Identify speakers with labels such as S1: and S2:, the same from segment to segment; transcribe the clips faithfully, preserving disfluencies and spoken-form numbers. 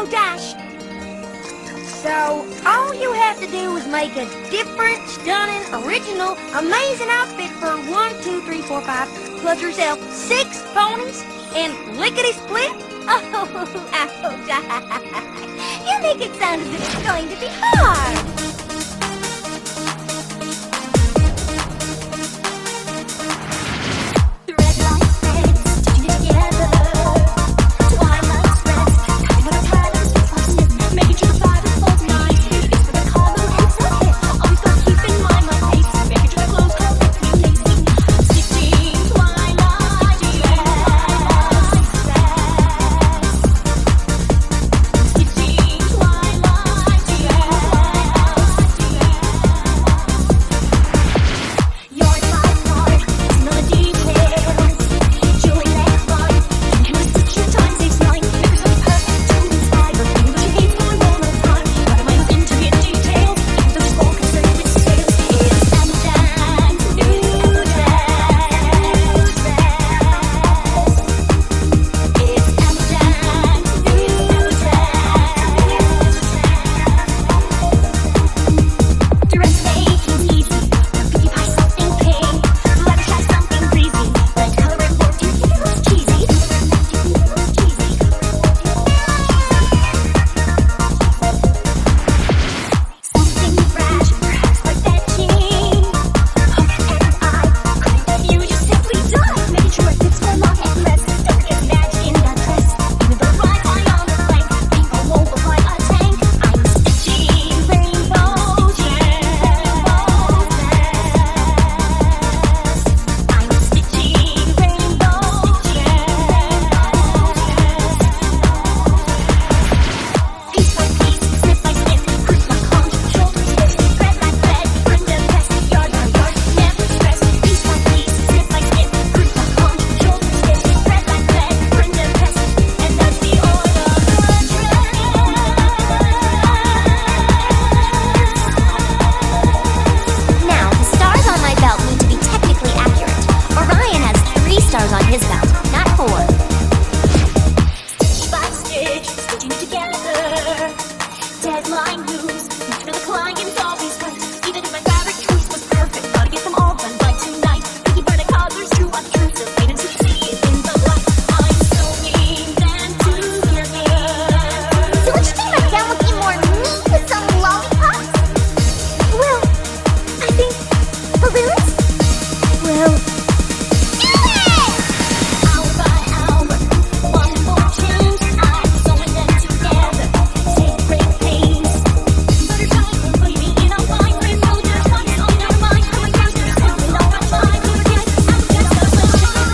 S1: dash. So, all you have to do is make a different, stunning, original, amazing outfit for one, two, three, four, five, plus yourself six ponies and lickety-split. Oh, ouch. You make it sound as if it's going to be hard.
S2: Deadline moves, for the client's always right. Even if my fabric choice was perfect, gotta get them all done by tonight. Picky by the colors, true unobtrusive, wait until you see it in the light. I'm so mean and together.
S3: So what you think about down looking more mean with some lollipops? Well, I think balloons? Well, do it!
S2: Hour by hour, one more chance, I'm sewing them together. Take great pains. Better time, believe me, in a fine print, so there's one on your mind. Coming down to the simple, all right, fine, we'll get out, get the sunshine.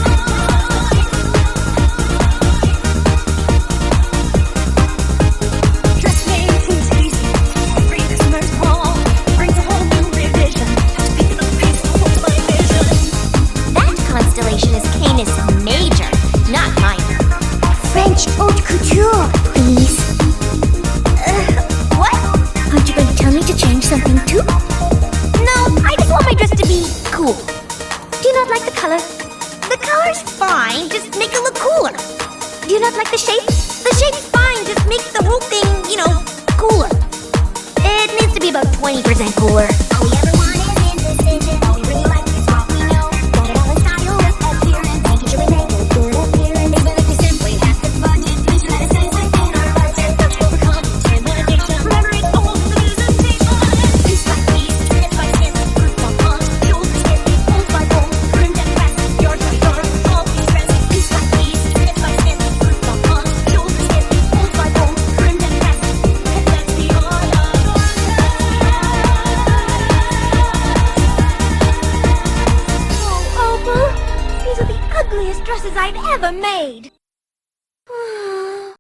S2: Dressmaking's easy, every customer's home brings a whole new revision. Picking up pace, holds my vision.
S3: That constellation is Canis Major, not minor. French haute couture, please. Uh, what? Aren't you going to tell me to change something too? No, I just want my dress to be cool. Do you not like the color? The color's fine, just make it look cooler. Do you not like the shape? The shape's fine, just make the whole thing, you know, cooler. It needs to be about twenty percent cooler. All we ever want is indecision. All we really like is what we know. Got it all in style with appearance. Making sure we make a good appearance. Even if we simply have to budget, please let us say within our budget. Don't overcome intimidation. Remember, it's all the presentation. Piece by piece, step by step, group by punch, shoulder step, fold by fold, trimmed and pressed, yard by yard, always dressed. Piece by piece, step by step, group by punch, shoulder step, fold by fold, trimmed and pressed. And that's the art of
S1: Oh, Opal, these are the ugliest dresses I've ever made.